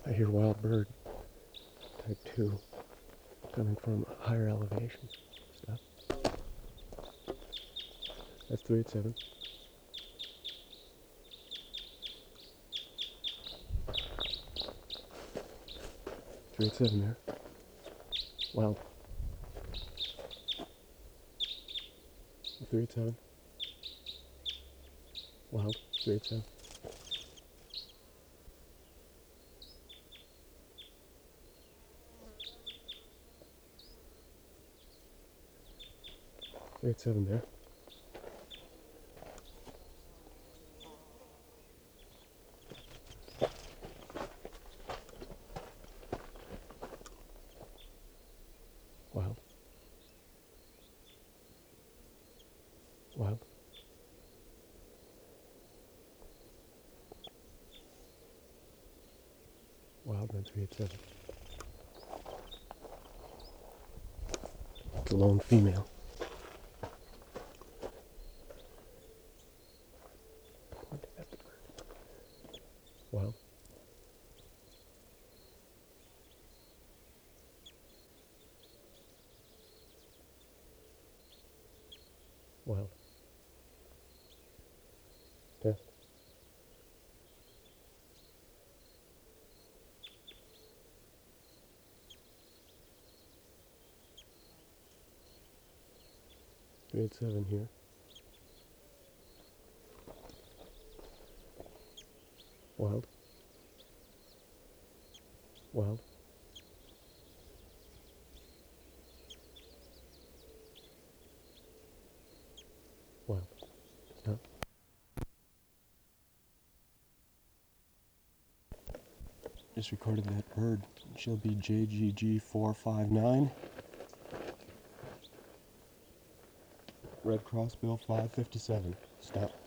I hear wild bird, type 2, coming from higher elevation. Stop. That's 387. 387 there. Wild. 387. Wild. 387. Eight seven there. Wild. Wild. Wild, then 387. It's a lone female. Pointing at the bird. Wild. Wild. Test. Grade 7 here. Wild. Wild. Wild. Stop. Just recorded that bird. She'll be JGG459. Red Crossbill 557. Stop.